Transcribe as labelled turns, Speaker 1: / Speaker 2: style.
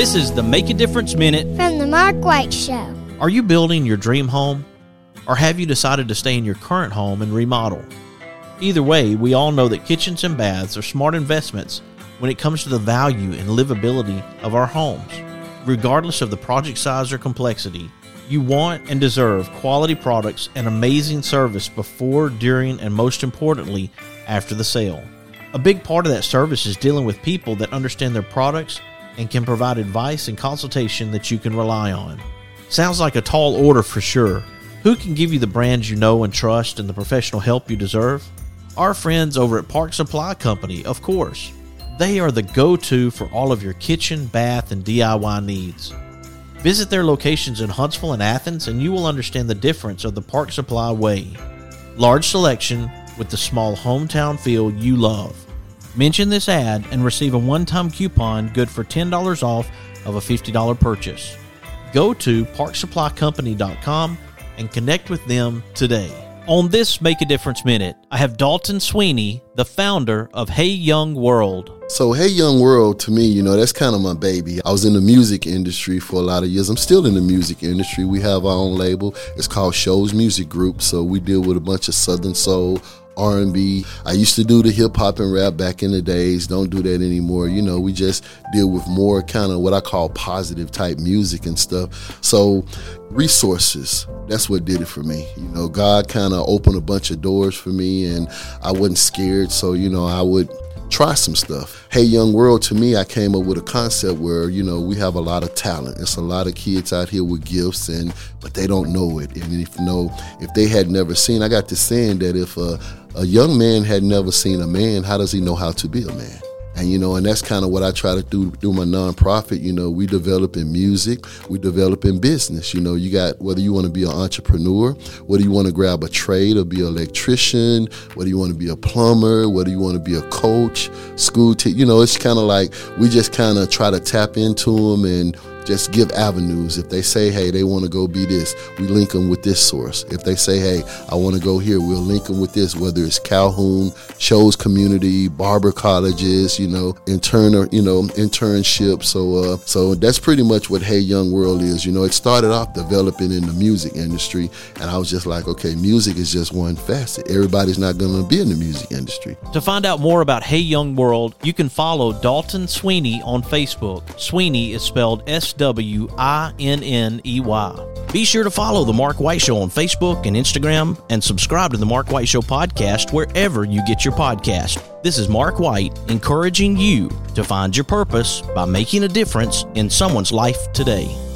Speaker 1: This is the Make a Difference Minute
Speaker 2: from the Mark White Show.
Speaker 1: Are you building your dream home? Or have you decided to stay in your current home and remodel? Either way, we all know that kitchens and baths are smart investments when it comes to the value and livability of our homes. Regardless of the project size or complexity, you want and deserve quality products and amazing service before, during, and most importantly, after the sale. A big part of that service is dealing with people that understand their products and can provide advice and consultation that you can rely on. Sounds like a tall order for sure. Who can give you the brands you know and trust and the professional help you deserve? Our friends over at Park Supply Company, of course. They are the go-to for all of your kitchen, bath, and DIY needs. Visit their locations in Huntsville and Athens, and you will understand the difference of the Park Supply way. Large selection with the small hometown feel you love. Mention this ad and receive a one-time coupon good for $10 off of a $50 purchase. Go to parksupplycompany.com and connect with them today. On this Make a Difference Minute, I have Dalton Sweeney, the founder of Hey Young World.
Speaker 3: So Hey Young World, to me, that's kind of my baby. I was in the music industry for a lot of years. I'm still in the music industry. We have our own label. It's called Shows Music Group. So we deal with a bunch of Southern Soul, R&B. I used to do the hip hop and rap back in the days. Don't do that anymore. We just deal with more kind of what I call positive type music and stuff. So resources, that's what did it for me. God kind of opened a bunch of doors for me and I wasn't scared. So, I would try some stuff. Hey Young World, to me, I came up with a concept where, we have a lot of talent. It's a lot of kids out here with gifts, but they don't know it. And if they had never seen, I got this saying that if a young man had never seen a man, how does he know how to be a man? And that's kind of what I try to do my nonprofit. We develop in music, we develop in business. You got, whether you want to be an entrepreneur, whether you want to grab a trade or be an electrician, whether you want to be a plumber, whether you want to be a coach, school teacher, it's kind of like we just kind of try to tap into them and just give avenues. If they say, hey, they want to go be this, we link them with this source. If they say, hey, I want to go here, we'll link them with this, whether it's Calhoun, Shows Community, Barber Colleges, internship. So that's pretty much what Hey Young World is. It started off developing in the music industry, and I was just like, okay, music is just one facet. Everybody's not going to be in the music industry.
Speaker 1: To find out more about Hey Young World, you can follow Dalton Sweeney on Facebook. Sweeney is spelled SWINNEY. Be sure to follow The Mark White Show on Facebook and Instagram, and subscribe to The Mark White Show podcast wherever you get your podcast. This is Mark White, encouraging you to find your purpose by making a difference in someone's life today.